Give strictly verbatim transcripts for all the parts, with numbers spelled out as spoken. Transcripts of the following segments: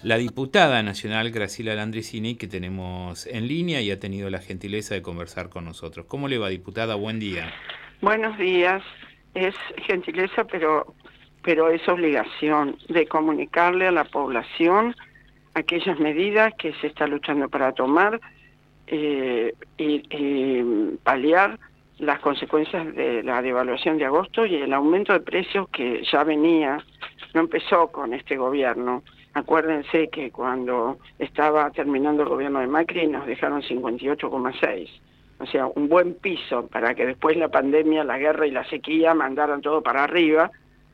la diputada nacional Graciela Landricini, que tenemos en línea y ha tenido la gentileza de conversar con nosotros. ¿Cómo le va, diputada? Buen día. Buenos días. Es gentileza, pero, pero es obligación de comunicarle a la población aquellas medidas que se está luchando para tomar eh, y, y paliar las consecuencias de la devaluación de agosto y el aumento de precios que ya venía, no empezó con este gobierno. Acuérdense que cuando estaba terminando el gobierno de Macri nos dejaron cincuenta y ocho coma seis. O sea, un buen piso para que después la pandemia, la guerra y la sequía mandaran todo para arriba,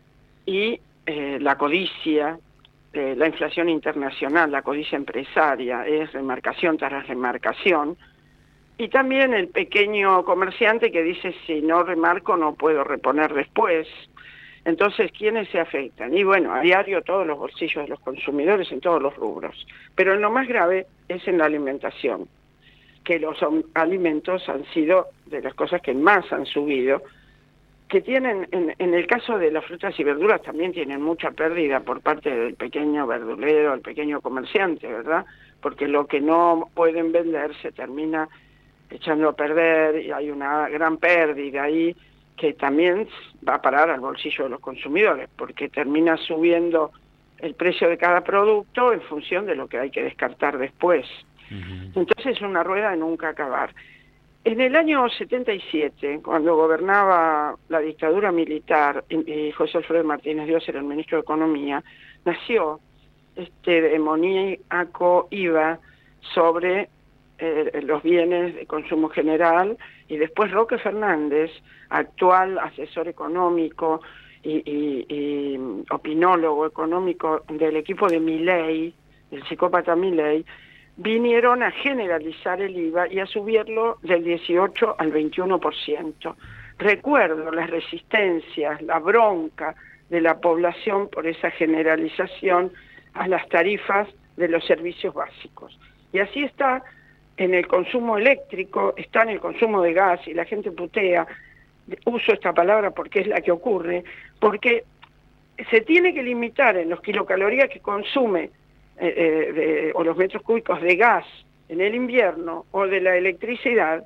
y eh, la codicia, eh, la inflación internacional, la codicia empresaria, es remarcación tras remarcación, y también el pequeño comerciante que dice, si no remarco no puedo reponer después. Entonces, ¿quiénes se afectan? Y bueno, a diario todos los bolsillos de los consumidores en todos los rubros. Pero lo más grave es en la alimentación, que los alimentos han sido de las cosas que más han subido, que tienen, en, en el caso de las frutas y verduras, también tienen mucha pérdida por parte del pequeño verdulero, el pequeño comerciante, ¿verdad? Porque lo que no pueden vender se termina echando a perder y hay una gran pérdida ahí que también va a parar al bolsillo de los consumidores, porque termina subiendo el precio de cada producto en función de lo que hay que descartar después. Entonces es una rueda de nunca acabar. En el año setenta y siete, cuando gobernaba la dictadura militar y José Alfredo Martínez Dios era el ministro de Economía, nació este demoníaco I V A sobre eh, los bienes de consumo general, y después Roque Fernández, actual asesor económico y, y, y opinólogo económico del equipo de Milei, el psicópata Milei, vinieron a generalizar el I V A y a subirlo del dieciocho al veintiuno por ciento. Recuerdo las resistencias, la bronca de la población por esa generalización a las tarifas de los servicios básicos. Y así está en el consumo eléctrico, está en el consumo de gas, y la gente putea, uso esta palabra porque es la que ocurre, porque se tiene que limitar en los kilocalorías que consume Eh, de, o los metros cúbicos de gas en el invierno o de la electricidad,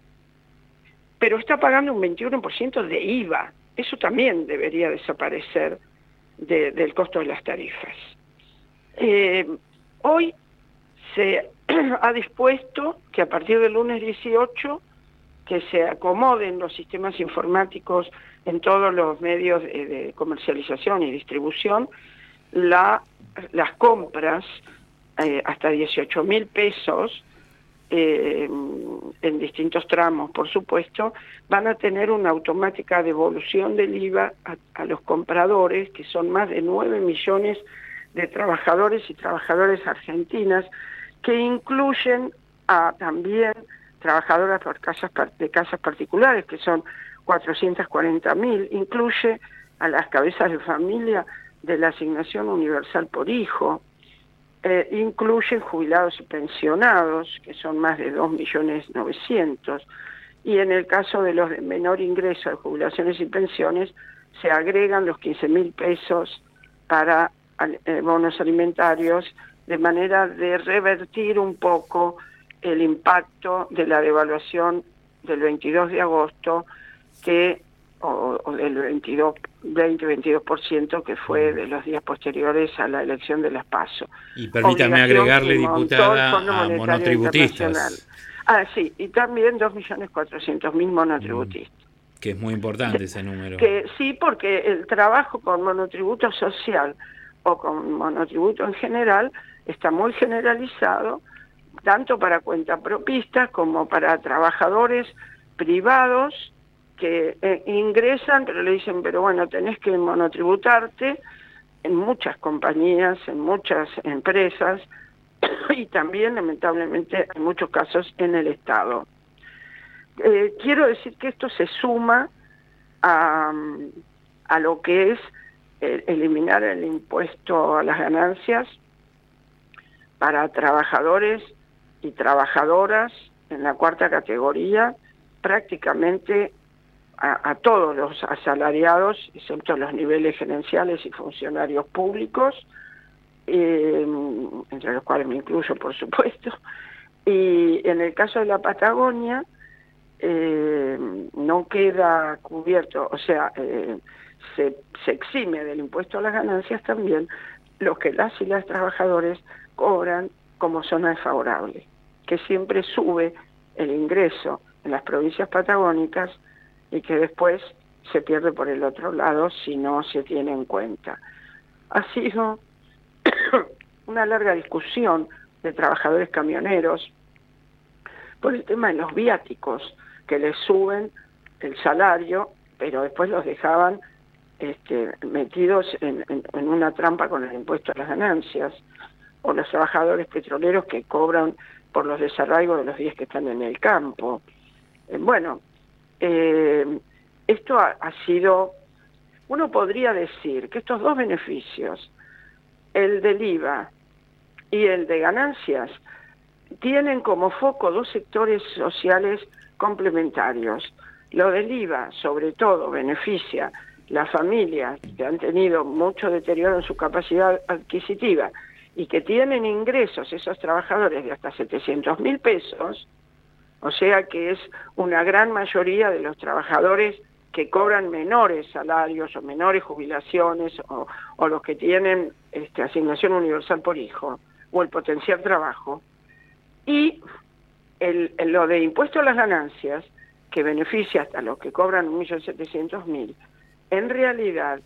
pero está pagando un veintiuno por ciento de I V A. Eso también debería desaparecer de, del costo de las tarifas. Eh, hoy se ha dispuesto que a partir del lunes dieciocho que se acomoden los sistemas informáticos en todos los medios de, de comercialización y distribución, la, las compras Eh, hasta dieciocho mil pesos, eh, en distintos tramos, por supuesto, van a tener una automática devolución del I V A a, a los compradores, que son más de nueve millones de trabajadores y trabajadoras argentinas, que incluyen a también trabajadoras por casas, de casas particulares, que son cuatrocientos cuarenta mil, incluye a las cabezas de familia de la asignación universal por hijo, Eh, incluyen jubilados y pensionados, que son más de dos millones novecientos mil, y en el caso de los de menor ingreso de jubilaciones y pensiones, se agregan los quince mil pesos para eh, bonos alimentarios, de manera de revertir un poco el impacto de la devaluación del veintidós de agosto, que o, o del veintidós, veinte veintidós por ciento que fue de los días posteriores a la elección de las PASO. Y permítame agregarle, diputada, a monotributistas. Ah, sí, y también dos millones cuatrocientos mil monotributistas. Mm, que es muy importante ese número. Que sí, porque el trabajo con monotributo social o con monotributo en general está muy generalizado, tanto para cuentapropistas como para trabajadores privados que eh, ingresan, pero le dicen, pero bueno, tenés que monotributarte en muchas compañías, en muchas empresas, y también, lamentablemente, en muchos casos en el Estado. Eh, quiero decir que esto se suma a, a lo que es eh, eliminar el impuesto a las ganancias para trabajadores y trabajadoras en la cuarta categoría, prácticamente A, a todos los asalariados, excepto los niveles gerenciales y funcionarios públicos, eh, entre los cuales me incluyo, por supuesto. Y en el caso de la Patagonia, eh, no queda cubierto, o sea, eh, se, se exime del impuesto a las ganancias también los que las y las trabajadores cobran como zona desfavorable, que siempre sube el ingreso en las provincias patagónicas y que después se pierde por el otro lado si no se tiene en cuenta. Ha sido una larga discusión de trabajadores camioneros por el tema de los viáticos, que les suben el salario, pero después los dejaban este, metidos en, en, en una trampa con el impuesto a las ganancias, o los trabajadores petroleros que cobran por los desarraigos de los días que están en el campo. Eh, bueno, eh, esto ha, ha sido, uno podría decir que estos dos beneficios, el del I V A y el de ganancias, tienen como foco dos sectores sociales complementarios. Lo del I V A, sobre todo, beneficia las familias que han tenido mucho deterioro en su capacidad adquisitiva y que tienen ingresos, esos trabajadores, de hasta setecientos mil pesos, o sea que es una gran mayoría de los trabajadores que cobran menores salarios o menores jubilaciones o, o los que tienen este, asignación universal por hijo o el potencial trabajo. Y el, el, lo de impuesto a las ganancias, que beneficia hasta los que cobran un millón setecientos mil, en realidad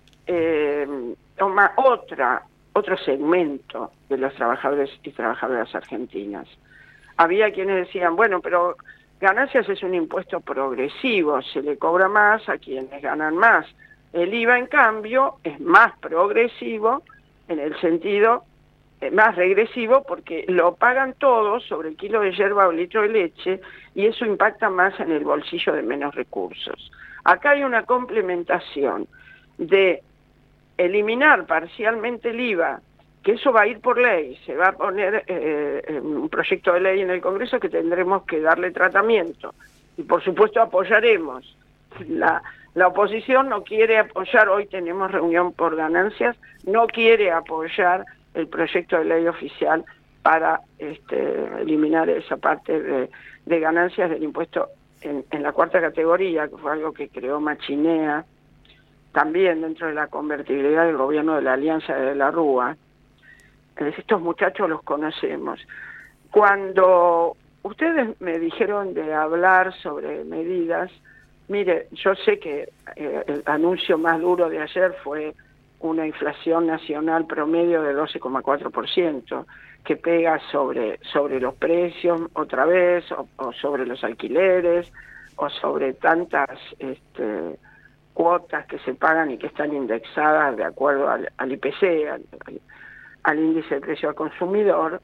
eh, toma otra, otro segmento de los trabajadores y trabajadoras argentinas. Había quienes decían, bueno, pero ganancias es un impuesto progresivo, se le cobra más a quienes ganan más. El I V A, en cambio, es más progresivo en el sentido más regresivo porque lo pagan todos sobre el kilo de yerba o el litro de leche y eso impacta más en el bolsillo de menos recursos. Acá hay una complementación de eliminar parcialmente el I V A, que eso va a ir por ley, se va a poner eh, un proyecto de ley en el Congreso que tendremos que darle tratamiento y por supuesto apoyaremos. La, la oposición no quiere apoyar, hoy tenemos reunión por ganancias, no quiere apoyar el proyecto de ley oficial para este, eliminar esa parte de, de ganancias del impuesto en, en la cuarta categoría, que fue algo que creó Machinea, también dentro de la convertibilidad del gobierno de la Alianza de la Rúa. Estos muchachos los conocemos. Cuando ustedes me dijeron de hablar sobre medidas, mire, yo sé que eh, el anuncio más duro de ayer fue una inflación nacional promedio de doce coma cuatro por ciento, que pega sobre, sobre los precios otra vez, o, o sobre los alquileres, o sobre tantas este, cuotas que se pagan y que están indexadas de acuerdo al, al I P C, al, al, al índice de precio al consumidor.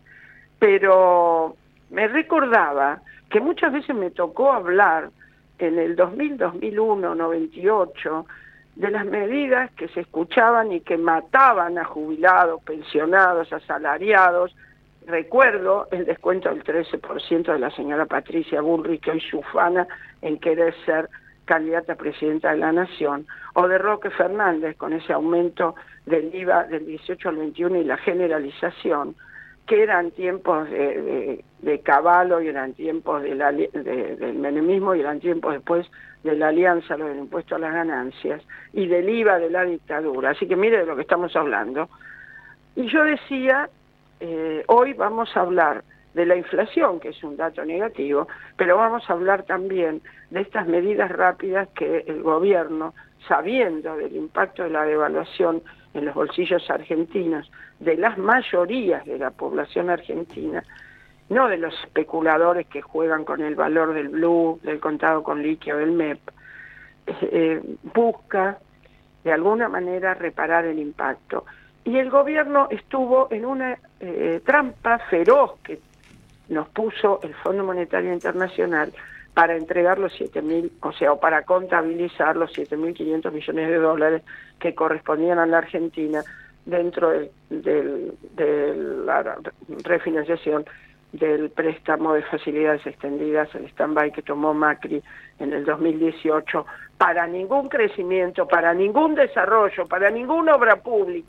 Pero me recordaba que muchas veces me tocó hablar en el dos mil, dos mil uno, noventa y ocho, de las medidas que se escuchaban y que mataban a jubilados, pensionados, asalariados. Recuerdo el descuento del trece por ciento de la señora Patricia Bullrich, que hoy se ufana en querer ser candidata a presidenta de la Nación, o de Roque Fernández con ese aumento del I V A del dieciocho al veintiuno y la generalización, que eran tiempos de, de, de Cavallo y eran tiempos de la, de, del menemismo y eran tiempos después de la alianza, lo del impuesto a las ganancias, y del I V A de la dictadura. Así que mire de lo que estamos hablando. Y yo decía, eh, hoy vamos a hablar de la inflación, que es un dato negativo, pero vamos a hablar también de estas medidas rápidas que el gobierno, sabiendo del impacto de la devaluación en los bolsillos argentinos, de las mayorías de la población argentina, no de los especuladores que juegan con el valor del blue, del contado con liqui o del M E P, eh, busca de alguna manera reparar el impacto. Y el gobierno estuvo en una eh, trampa feroz que nos puso el Fondo Monetario Internacional para entregar los siete mil, o sea, o para contabilizar los siete mil quinientos millones de dólares que correspondían a la Argentina dentro de, de, de la refinanciación del préstamo de facilidades extendidas, el stand-by que tomó Macri en el dos mil dieciocho, para ningún crecimiento, para ningún desarrollo, para ninguna obra pública,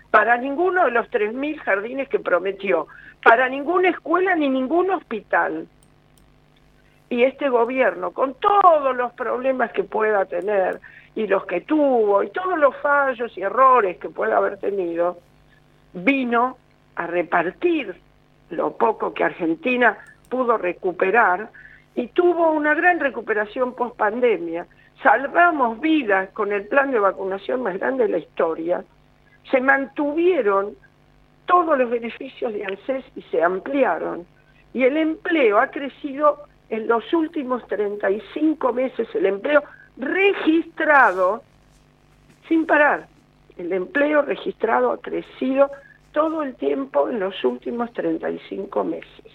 para ninguno de los tres mil jardines que prometió, para ninguna escuela ni ningún hospital. Y este gobierno, con todos los problemas que pueda tener, y los que tuvo, y todos los fallos y errores que pueda haber tenido, vino a repartir lo poco que Argentina pudo recuperar, y tuvo una gran recuperación post-pandemia. Salvamos vidas con el plan de vacunación más grande de la historia, se mantuvieron todos los beneficios de ANSES y se ampliaron, y el empleo ha crecido en los últimos treinta y cinco meses, el empleo registrado, sin parar, el empleo registrado ha crecido todo el tiempo en los últimos treinta y cinco meses.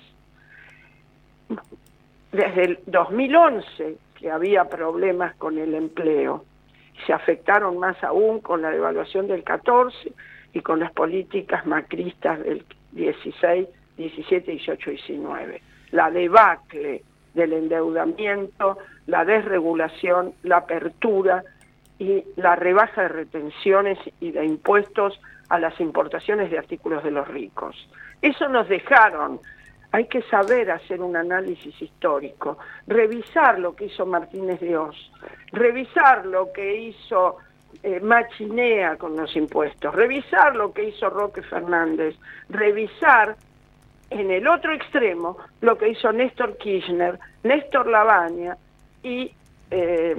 Desde el dos mil once que había problemas con el empleo, se afectaron más aún con la devaluación del catorce y con las políticas macristas del dieciséis, diecisiete, dieciocho, diecinueve. La debacle del endeudamiento, la desregulación, la apertura y la rebaja de retenciones y de impuestos a las importaciones de artículos de los ricos. Eso nos dejaron. Hay que saber hacer un análisis histórico, revisar lo que hizo Martínez de Oz, revisar lo que hizo eh, Machinea con los impuestos, revisar lo que hizo Roque Fernández, revisar en el otro extremo lo que hizo Néstor Kirchner, Néstor Lavagna y, eh,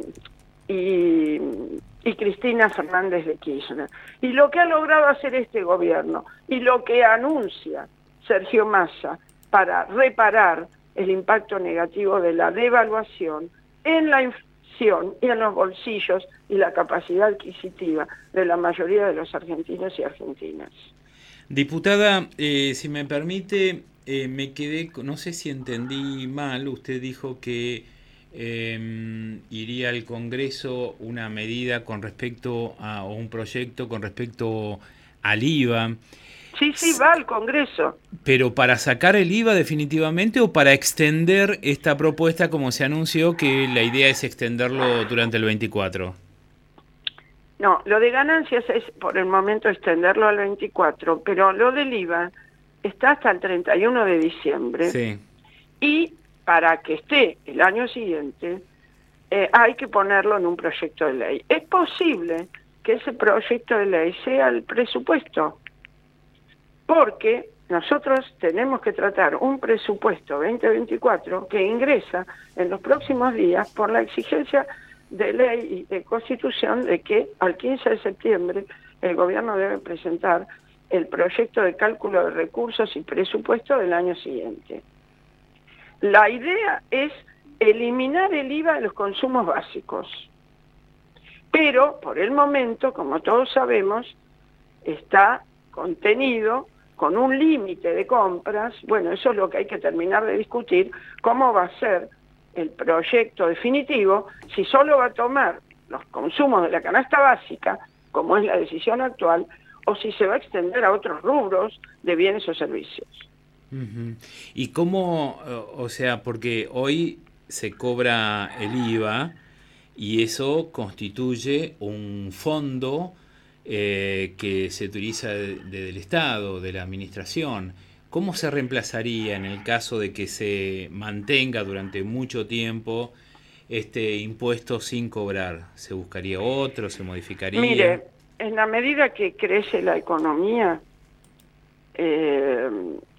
y, y Cristina Fernández de Kirchner. Y lo que ha logrado hacer este gobierno y lo que anuncia Sergio Massa para reparar el impacto negativo de la devaluación en la inflación y en los bolsillos y la capacidad adquisitiva de la mayoría de los argentinos y argentinas. Diputada, eh, si me permite, eh, me quedé, no sé si entendí mal, usted dijo que eh, iría al Congreso una medida con respecto a, o un proyecto con respecto al I V A. Sí, sí, va al Congreso. ¿Pero para sacar el I V A definitivamente o para extender esta propuesta como se anunció que la idea es extenderlo durante el veinticuatro? No, lo de ganancias es por el momento extenderlo al veinticuatro, pero lo del I V A está hasta el treinta y uno de diciembre. Sí. Y para que esté el año siguiente eh, hay que ponerlo en un proyecto de ley. Es posible que ese proyecto de ley sea el presupuesto, porque nosotros tenemos que tratar un presupuesto veinte veinticuatro que ingresa en los próximos días por la exigencia de ley y de constitución de que al quince de septiembre el gobierno debe presentar el proyecto de cálculo de recursos y presupuesto del año siguiente. La idea es eliminar el I V A de los consumos básicos, pero por el momento, como todos sabemos, está contenido con un límite de compras. Bueno, eso es lo que hay que terminar de discutir, cómo va a ser el proyecto definitivo, si solo va a tomar los consumos de la canasta básica, como es la decisión actual, o si se va a extender a otros rubros de bienes o servicios. Uh-huh. ¿Y cómo, o sea, porque hoy se cobra el I V A y eso constituye un fondo eh, que se utiliza de, de, del Estado, de la Administración? ¿Cómo se reemplazaría en el caso de que se mantenga durante mucho tiempo este impuesto sin cobrar? ¿Se buscaría otro? ¿Se modificaría? Mire, en la medida que crece la economía, eh,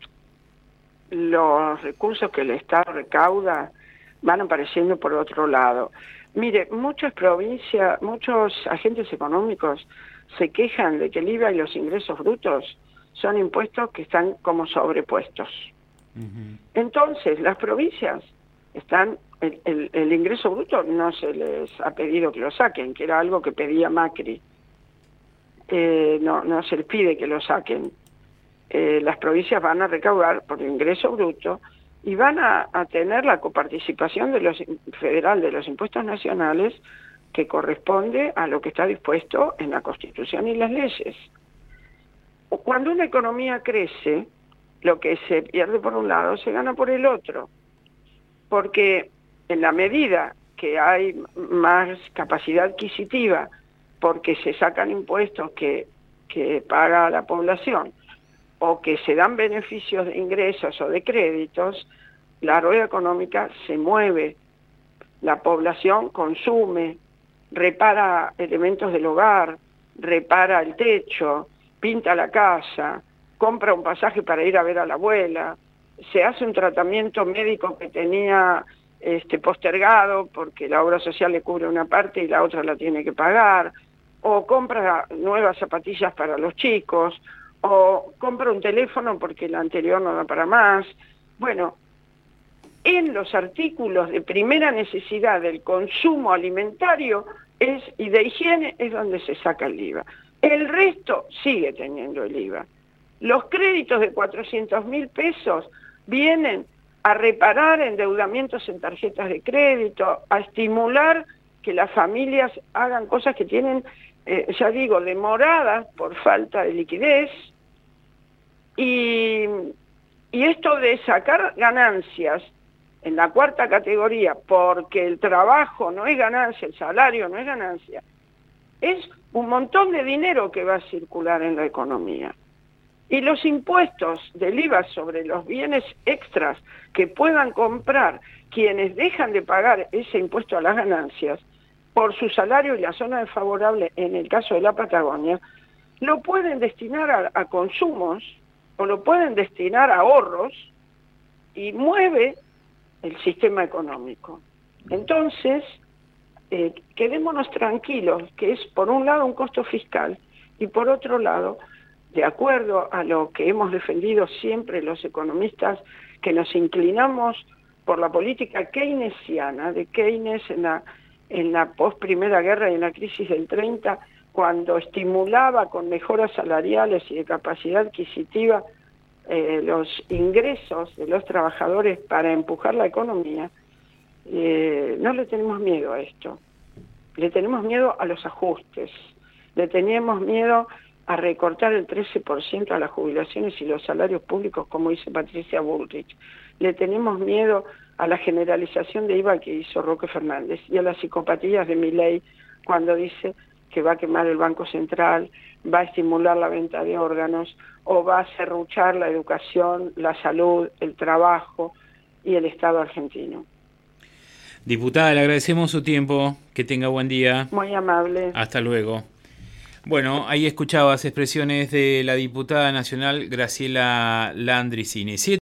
los recursos que el Estado recauda van apareciendo por otro lado. Mire, muchas provincias, muchos agentes económicos se quejan de que el I V A y los ingresos brutos son impuestos que están como sobrepuestos. Uh-huh. Entonces, las provincias están, el, el, el ingreso bruto no se les ha pedido que lo saquen, que era algo que pedía Macri. Eh, no, no se les pide que lo saquen. Eh, las provincias van a recaudar por el ingreso bruto y van a, a tener la coparticipación de los federal de los impuestos nacionales que corresponde a lo que está dispuesto en la Constitución y las leyes. Cuando una economía crece, lo que se pierde por un lado se gana por el otro, porque en la medida que hay más capacidad adquisitiva, porque se sacan impuestos que que paga la población o que se dan beneficios de ingresos o de créditos, la rueda económica se mueve, la población consume, repara elementos del hogar, repara el techo, pinta la casa, compra un pasaje para ir a ver a la abuela, se hace un tratamiento médico que tenía este, postergado porque la obra social le cubre una parte y la otra la tiene que pagar, o compra nuevas zapatillas para los chicos, o compra un teléfono porque el anterior no da para más. Bueno, en los artículos de primera necesidad del consumo alimentario es, y de higiene es donde se saca el I V A. El resto sigue teniendo el I V A. Los créditos de cuatrocientos mil pesos vienen a reparar endeudamientos en tarjetas de crédito, a estimular que las familias hagan cosas que tienen, eh, ya digo, demoradas por falta de liquidez, y, y esto de sacar ganancias en la cuarta categoría, porque el trabajo no es ganancia, el salario no es ganancia, es un montón de dinero que va a circular en la economía. Y los impuestos del I V A sobre los bienes extras que puedan comprar quienes dejan de pagar ese impuesto a las ganancias por su salario y la zona desfavorable, en el caso de la Patagonia, lo pueden destinar a, a consumos o lo pueden destinar a ahorros y mueve el sistema económico. Entonces, eh, quedémonos tranquilos, que es por un lado un costo fiscal y por otro lado, de acuerdo a lo que hemos defendido siempre los economistas, que nos inclinamos por la política keynesiana de Keynes en la, en la post-primera guerra y en la crisis del treinta, cuando estimulaba con mejoras salariales y de capacidad adquisitiva eh, los ingresos de los trabajadores para empujar la economía, eh, no le tenemos miedo a esto. Le tenemos miedo a los ajustes, le teníamos miedo a recortar el trece por ciento a las jubilaciones y los salarios públicos, como dice Patricia Bullrich. Le tenemos miedo a la generalización de I V A que hizo Roque Fernández y a las psicopatías de Milei cuando dice que va a quemar el Banco Central, va a estimular la venta de órganos o va a serruchar la educación, la salud, el trabajo y el Estado argentino. Diputada, le agradecemos su tiempo, que tenga buen día. Muy amable. Hasta luego. Bueno, ahí escuchabas expresiones de la diputada nacional Graciela Landricini.